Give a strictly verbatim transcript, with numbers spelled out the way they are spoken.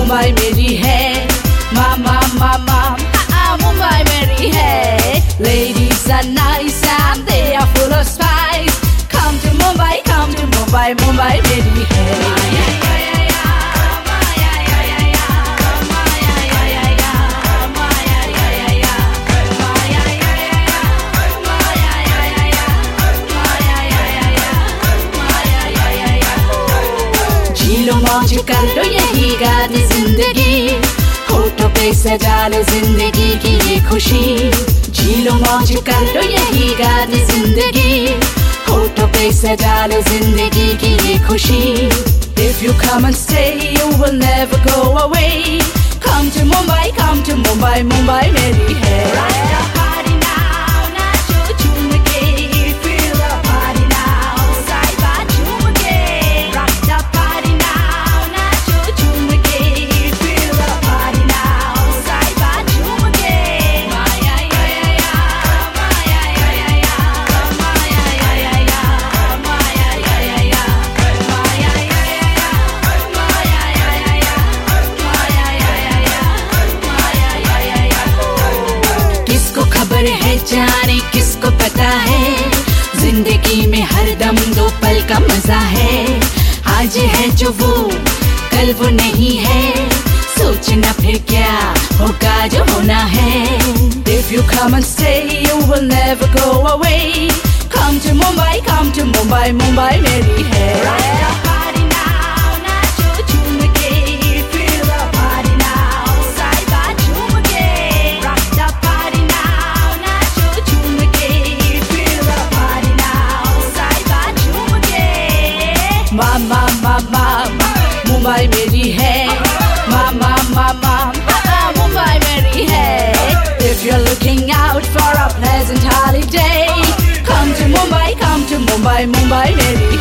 मुंबई मेरी है, मामा मामा मुंबई मेरी है. Ladies are nice and they are full of spice. Come to Mumbai, come to Mumbai, Mumbai मेरी है. जीलो मौज कर लो यही गानी जिंदगी, होठों पे सजा लो जिंदगी की ये खुशी. जीलो मौज कर लो यही गानी जिंदगी, होठों पे सजा लो जिंदगी की ये खुशी. If you come and stay, you will never go away. Come to Mumbai, come to Mumbai, Mumbai मेरी है. Rock the party now, नाचो झूम के, feel the party now, साइबा झूम के. Rock the party now, नाचो झूम के, feel the party now, साइबा झूम के. माया या या या, माया या या या, माया या या या, माया या या या, माया या या या, माया या या या, माया या या या, माया या या या. किसको खबर है जाने किसको पता है, जिंदगी में हरदम दो पल का मजा है. आज है जो वो कल वो नहीं है, सोचना फिर क्या होगा जो होना है. If you come and stay, you will never go away. Come to Mumbai, come to Mumbai, Mumbai मेरी है. Rock the party now, नाचो झूम के, feel the party now, साइबा झूम के. Rock the party now, नाचो झूम के, feel the party now, साइबा झूम के. मामा मामा मुंबई मेरी है, मामा मामा मुंबई मेरी है. If you're looking out for a pleasant holiday, come to Mumbai, come to Mumbai, Mumbai मेरी